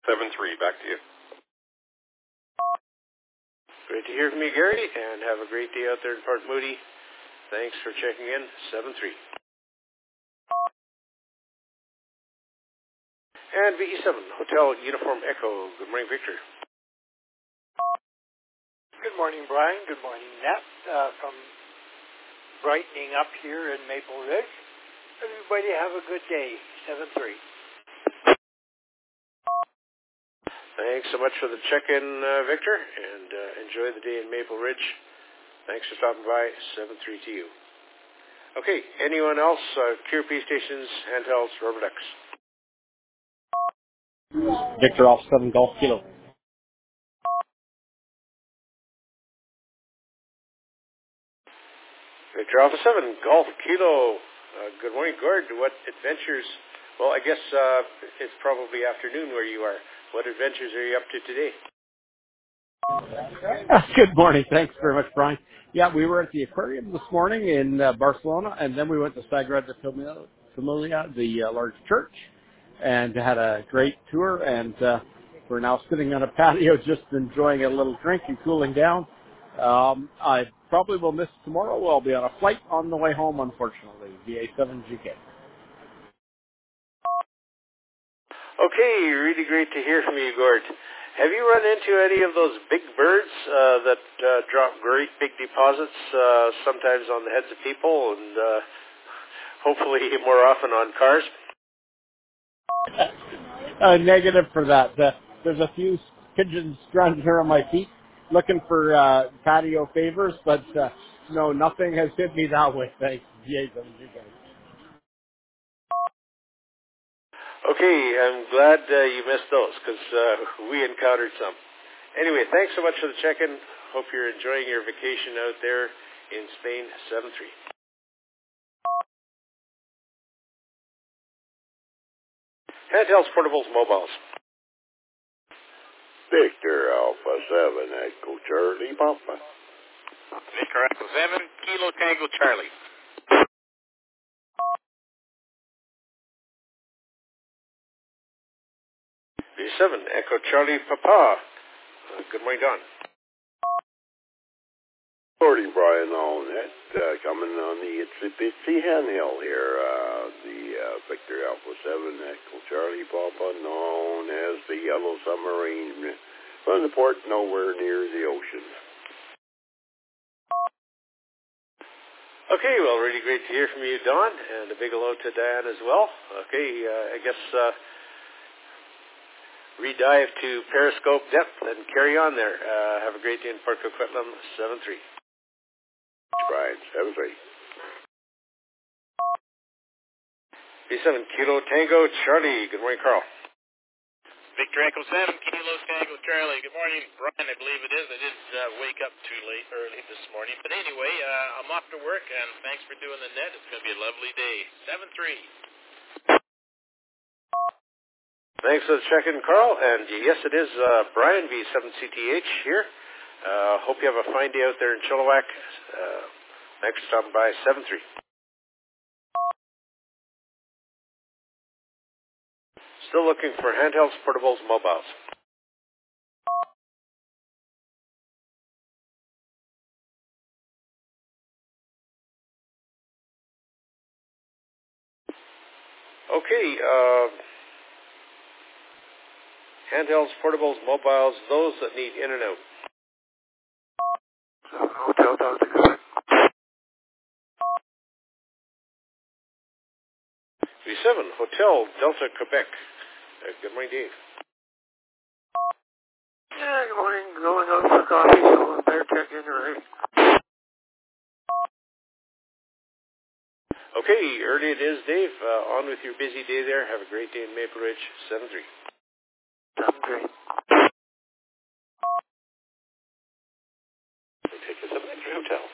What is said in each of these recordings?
7-3, back to you. Great to hear from you, Gary, and have a great day out there in Port Moody. Thanks for checking in, 7-3. And VE7, Hotel Uniform Echo. Good morning, Victor. Good morning, Brian. Good morning, Nat. From brightening up here in Maple Ridge. Everybody have a good day, 7-3. Thanks so much for the check-in, Victor, and enjoy the day in Maple Ridge. Thanks for stopping by, 7-3 to you. Okay, anyone else? QRP stations, handhelds, Robert X. Victor Alpha 7 Golf Kilo. Victor Alpha 7 Golf Kilo. Good morning, Gord. What adventures? Well, I guess it's probably afternoon where you are. What adventures are you up to today? Good morning. Thanks very much, Brian. Yeah, we were at the aquarium this morning in Barcelona, and then we went to Sagrada Familia, the large church, and had a great tour, and we're now sitting on a patio just enjoying a little drink and cooling down. I probably will miss tomorrow. I'll be on a flight on the way home, unfortunately, VA7GK. Okay, really great to hear from you, Gord. Have you run into any of those big birds that drop great big deposits, sometimes on the heads of people and hopefully more often on cars? Negative for that. There's a few pigeons scrounging around my feet looking for patio favors, but no, nothing has hit me that way. Thanks. Okay, I'm glad you missed those because we encountered some. Anyway, thanks so much for the check-in. Hope you're enjoying your vacation out there in Spain, 7-3. Handhelds, portables, mobiles. Victor Alpha 7 Echo Charlie Papa. Victor Alpha 7, Kilo Tango Charlie. V7, Echo Charlie Papa. Good morning, Don. Morning, Brian, on that. Coming on the itsy-bitsy handheld here. The Victor Alpha 7 Echo Charlie Papa, known as the Yellow Submarine, from the port nowhere near the ocean. Okay, well, really great to hear from you, Don, and a big hello to Diane as well. Okay, I guess redive to Periscope depth and carry on there. Have a great day in Port Coquitlam, 7-3. Brian, 7-3. V7, Kilo Tango Charlie. Good morning, Carl. Victor Echo 7, Kilo Tango Charlie. Good morning, Brian, I believe it is. I did wake up too early this morning. But anyway, I'm off to work, and thanks for doing the net. It's going to be a lovely day. 7-3. Thanks for the check-in, Carl. And yes, it is Brian, V7CTH here. Hope you have a fine day out there in Chilliwack. Thanks for stopping by, 7-3. Still looking for handhelds, portables, mobiles. Okay, handhelds, portables, mobiles, those that need in and out. Hotel Delta Quebec. V7, Hotel Delta Quebec. Good morning, Dave. Yeah, good morning. Going out for coffee, so I better check in early. Okay, early it is, Dave. On with your busy day there. Have a great day in Maple Ridge, 7-3. 7-3. We'll take us up to the hotel.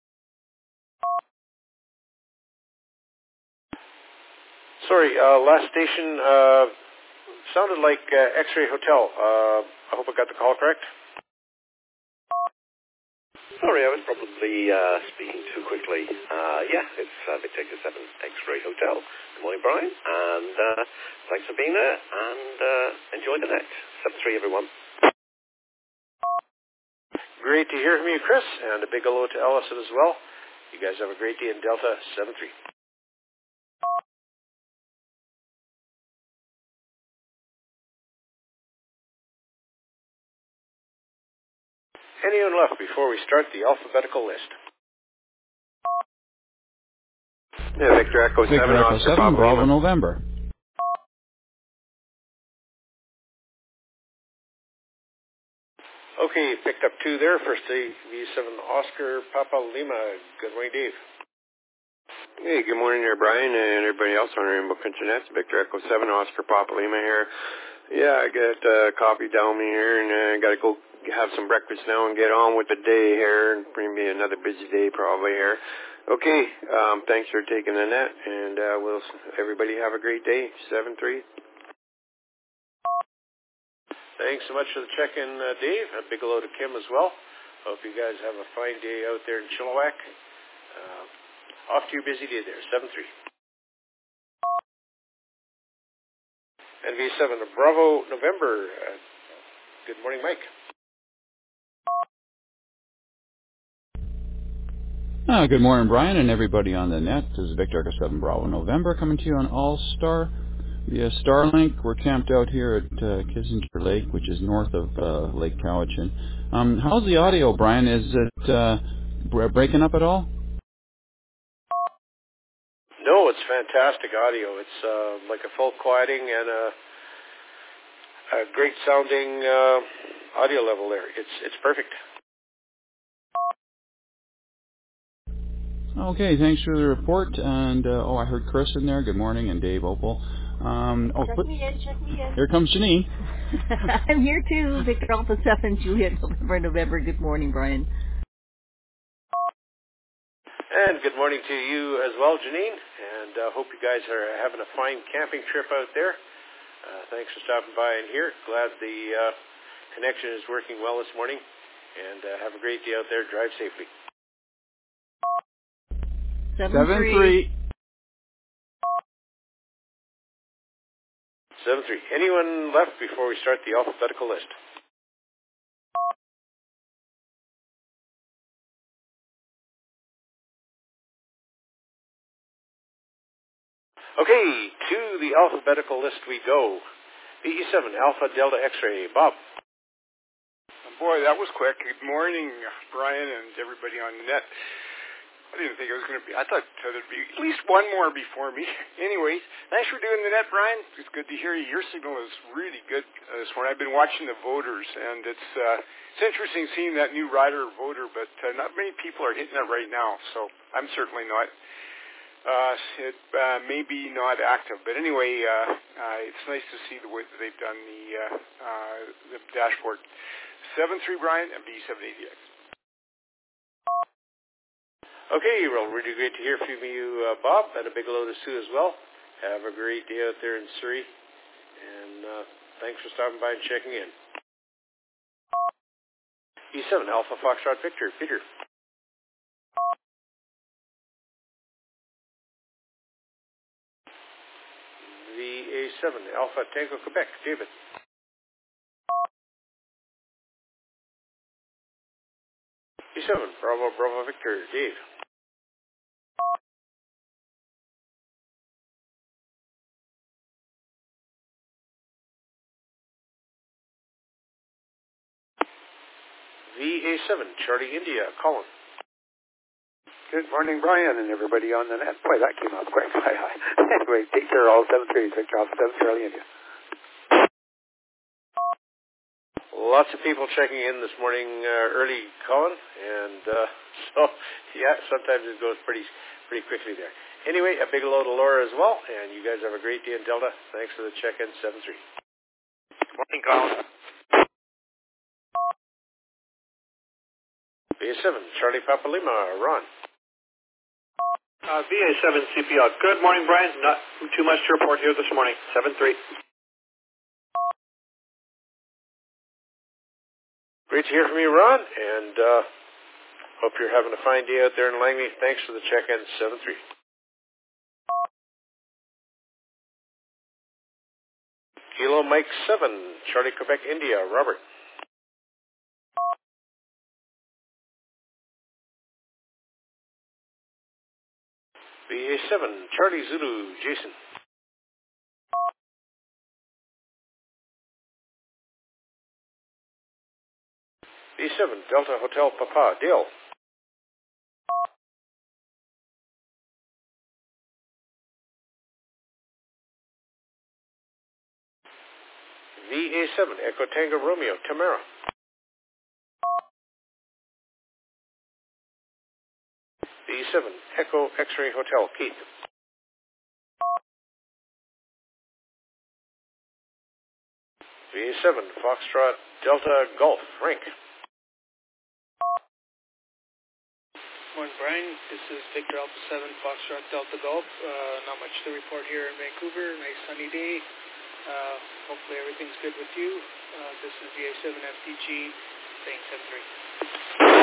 Sorry, last station sounded like X-Ray Hotel. I hope I got the call correct. Sorry, I was probably speaking too quickly. It's Victor Echo 7 X-Ray Hotel. Good morning, Brian, and thanks for being there, and enjoy the net. 7-3, everyone. Great to hear from you, Chris, and a big hello to Allison as well. You guys have a great day in Delta 7-3. Anyone left before we start the alphabetical list? Yeah, Victor Echo 7, Oscar Papa Bravo Lima. November. Okay, picked up 2 there. First V7 Oscar Papa Lima. Good morning, Dave. Hey, good morning there, Brian, and everybody else on Rainbow Internet. Victor Echo 7, Oscar Papa Lima here. Yeah, I got coffee down me here, and I got to go have some breakfast now and get on with the day here. Bring me another busy day probably here. Okay, thanks for taking the net, and everybody have a great day. 7-3. Thanks so much for the check-in, Dave. A big hello to Kim as well. Hope you guys have a fine day out there in Chilliwack. Off to your busy day there, 7-3. NV7 Bravo November. Good morning, Mike. Good morning, Brian, and everybody on the net. This is Victor Echo 7 Bravo November coming to you on All-Star via Starlink. We're camped out here at Kissinger Lake, which is north of Lake Cowichan. How's the audio, Brian? Is it breaking up at all? No, it's fantastic audio. It's like a full quieting and a great sounding audio level there. It's perfect. Okay, thanks for the report. And I heard Chris in there. Good morning, and Dave Opal. Check me in. Here comes Janine. I'm here too. Victor Alpha 7, Juliet November. Good morning, Brian. And good morning to you as well, Janine. And hope you guys are having a fine camping trip out there. Thanks for stopping by in here. Glad the connection is working well this morning. And have a great day out there. Drive safely. 7-3. 7-3. Anyone left before we start the alphabetical list? Okay, to the alphabetical list we go. VE7 Alpha Delta X-Ray. Bob. Boy, that was quick. Good morning, Brian, and everybody on the net. I didn't think it was going to be. I thought there'd be at least one more before me. Anyways, thanks for doing the net, Brian. It's good to hear you. Your signal is really good this morning. I've been watching the voters, and it's interesting seeing that new rider voter, but not many people are hitting it right now, so I'm certainly not. It may be not active, but anyway, it's nice to see the way that they've done the dashboard. 7-3, Brian, and B780X. Okay, well, really great to hear from you, Bob, and a big hello to Sue as well. Have a great day out there in Surrey, and thanks for stopping by and checking in. E7 Alpha Foxtrot Victor, Peter. VA7 Alpha Tango Quebec, David. E7 Bravo Victor, Dave. VA7 Charlie India, Colin. Good morning, Brian, and everybody on the net. Boy, that came out quick. Anyway, take care, all 7-3. Victor Alpha 7, Charlie India. Lots of people checking in this morning early, Colin, and so, yeah, sometimes it goes pretty quickly there. Anyway, a big hello to Laura as well, and you guys have a great day in Delta. Thanks for the check-in, 7-3. Good morning, Colin. VA7 Charlie Papa Lima, Ron. VA7 CPL. Good morning, Brian. Not too much to report here this morning. 7-3. Great to hear from you, Ron. And Hope you're having a fine day out there in Langley. Thanks for the check-in, 7-3. Kilo Mike 7, Charlie, Quebec, India, Robert. VA7, Charlie Zulu, Jason. V7, Delta Hotel, Papa, Dale. VA7, Echo Tango Romeo, Tamara. V7, Echo X-Ray Hotel, Keith. VA7, Foxtrot, Delta Golf, Frank. Morning, Brian. This is Victor Alpha 7, Foxtrot, Delta Golf. Not much to report here in Vancouver. Nice sunny day. Hopefully everything's good with you. This is VA7 FDG, saying 7-3.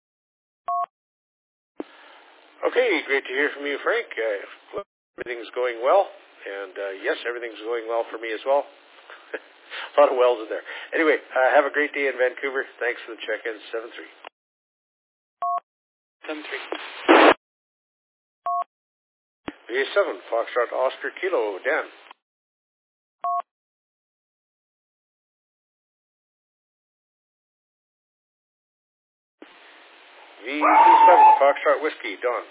Okay, great to hear from you, Frank. Everything's going well, and yes, everything's going well for me as well. A lot of wells in there. Anyway, have a great day in Vancouver. Thanks for the check-in, 7-3. 7-3. VA7, Foxtrot, Oscar, Kilo, Dan. V7, Foxtrot, Whiskey, Don.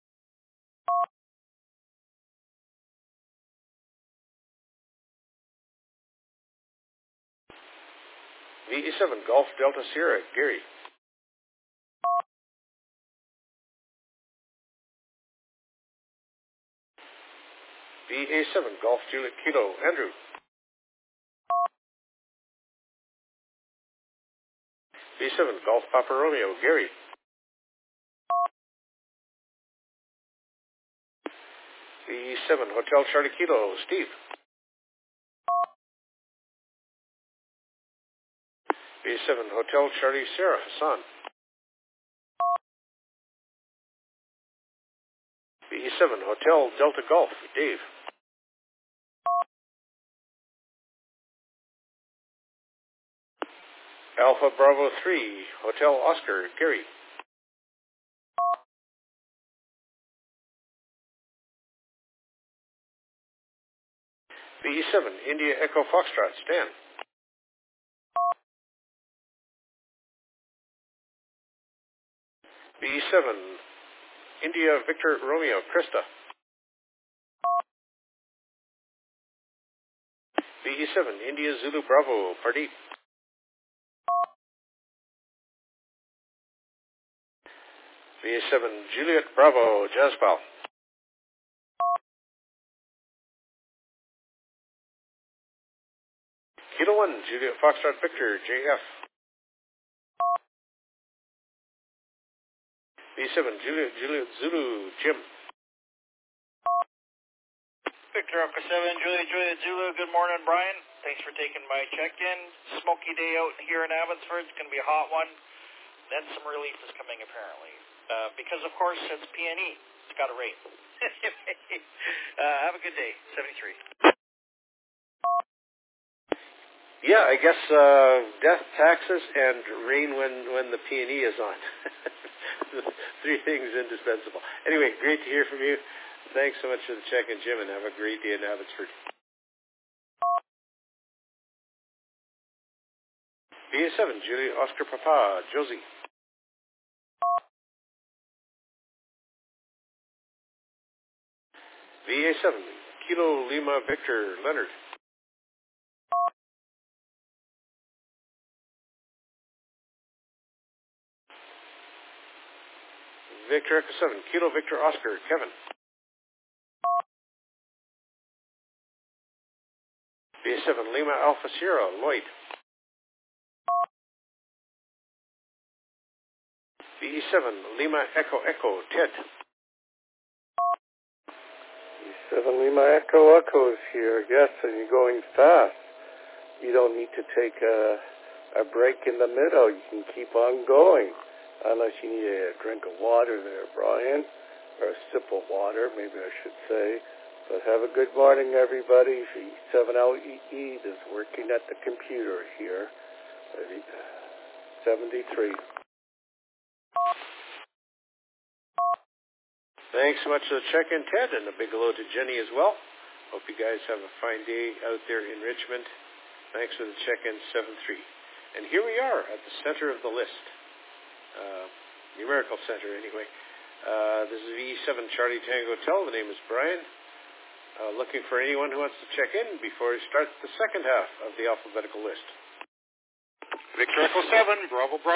VE7, Golf, Delta, Sierra, Gary. VA7, Golf, Juliet, Kilo, Andrew. V7, Golf, Papa Romeo, Gary. V7, Hotel, Charlie, Kilo, Steve. V7, Hotel, Charlie, Sarah, Hassan. VE7, Hotel, Delta Golf, Dave. Alpha Bravo 3, Hotel Oscar, Gary. VE7, India Echo Foxtrot, Stan. VE7, India Victor Romeo, Krista. VE7, India Zulu Bravo, Pardeep. VA7, Juliet Bravo, Jaspal. Kilo 1, Juliet Foxtrot Victor, JF. V7, Juliet Zulu, Jim. Victor Alpha 7, Juliet Zulu. Good morning, Brian. Thanks for taking my check-in. Smoky day out here in Abbotsford. It's going to be a hot one. Then some relief is coming, apparently. Because, of course, it's PNE. It's got to rain. Have a good day. 73. Yeah, I guess death, taxes, and rain when the PNE is on. Three things indispensable. Anyway, great to hear from you. Thanks so much for the check-in, Jim, and have a great day in Abbotsford. VA7, Julie, Oscar, Papa, Josie. VA7, Kilo, Lima, Victor, Leonard. Victor Echo 7, Kilo, Victor, Oscar, Kevin. VA7, Lima, Alpha, Sierra, Lloyd. VE7, Lima, Echo, Ted. VE7, Lima, Echo is here, yes, and you're going fast. You don't need to take a break in the middle. You can keep on going. unless you need a drink of water there, Brian, or a sip of water, maybe I should say. But have a good morning, everybody. 7LEE is working at the computer here. 73. Thanks so much for the check-in, Ted, and a big hello to Jenny as well. Hope you guys have a fine day out there in Richmond. Thanks for the check-in, 7-3. And here we are at the center of the list. Numerical center, anyway. This is V7 Charlie Tango Hotel. The name is Brian. Looking for anyone who wants to check in before we start the second half of the alphabetical list. Victor Echo 7, Bravo Bravo.